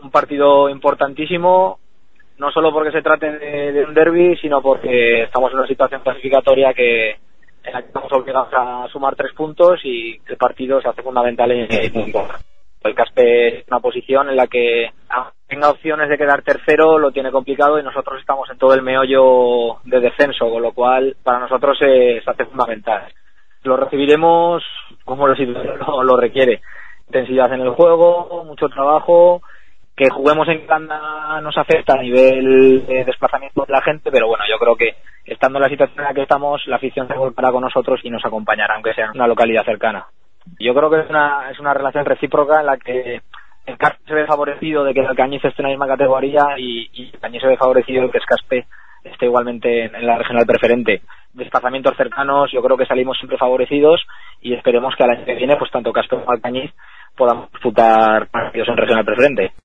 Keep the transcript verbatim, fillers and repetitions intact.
un partido importantísimo, no solo porque se trate de, de un derbi, sino porque estamos en una situación clasificatoria que en la que estamos obligados a sumar tres puntos y el partido se hace fundamental en el El Caspe es una posición en la que, aunque tenga opciones de quedar tercero, lo tiene complicado y nosotros estamos en todo el meollo de descenso, con lo cual para nosotros se, se hace fundamental. Lo recibiremos como la situación lo, lo requiere. Intensidad en el juego, mucho trabajo. Que juguemos en Canda nos afecta a nivel de desplazamiento de la gente, pero bueno, yo creo que estando en la situación en la que estamos, la afición se volcará con nosotros y nos acompañará, aunque sea en una localidad cercana. Yo creo que es una es una relación recíproca en la que el Caspe se ve favorecido de que el Alcañiz esté en la misma categoría y, y el Alcañiz se ve favorecido de que el Caspe esté igualmente en, en la regional preferente. Desplazamientos cercanos, yo creo que salimos siempre favorecidos y esperemos que al año que viene, pues tanto Caspe como Alcañiz podamos disputar partidos en regional preferente.